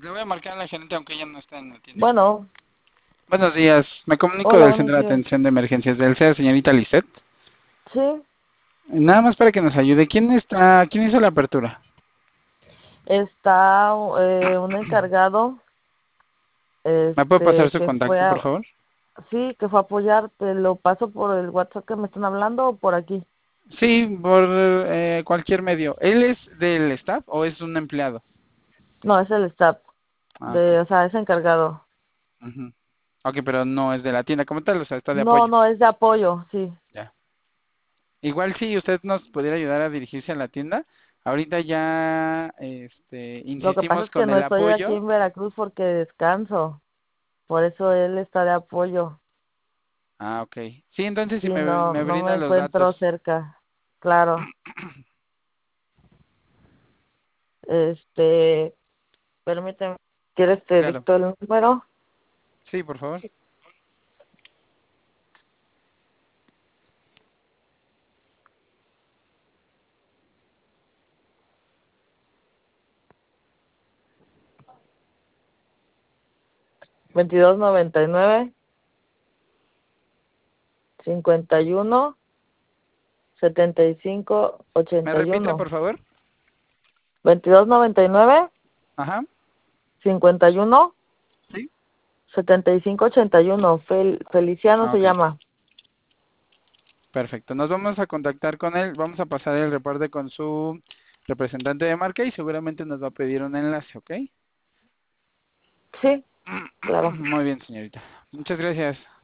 Le voy a marcar a la gerente aunque ella no está en la tienda. Bueno, Buenos días, me comunico hola, del buenos Centro de días. Atención de Emergencias del CER, señorita Lisette. Sí, Nada más para que nos ayude. ¿Quién hizo la apertura? está un encargado, ¿Me puede pasar su que fue contacto, por a, favor? sí, que fue a apoyar. ¿Te lo paso por el WhatsApp que me están hablando o por aquí? Sí, por cualquier medio. ¿Él es del staff o es un empleado? No, es el staff, Ah, ok. o sea, es encargado. Ujú. Ok, pero no es de la tienda como tal, o sea, está de No, apoyo. no, es de apoyo, sí. Ya. Igual si usted nos pudiera ayudar a dirigirse a la tienda. Ahorita ya, Lo que pasa insistimos es que con no el estoy aquí apoyo. en Veracruz porque descanso, por eso él está de apoyo. Ah, ok. Sí, entonces Sí, si me, no, me no me brinda los datos. encuentro cerca, claro. Este, Permíteme, ¿quieres te Claro. dicto el número? Sí, por favor. 2299 51 75 ¿Me repite, 81. por favor? 2299 Ajá. 51 Sí. 75 81. Feliciano Ah, se ok. llama. Perfecto. Nos vamos a contactar con él. Vamos a pasar el reporte con su representante de marca y seguramente nos va a pedir un enlace, ¿ok? Sí, claro. Muy bien, señorita. Muchas gracias.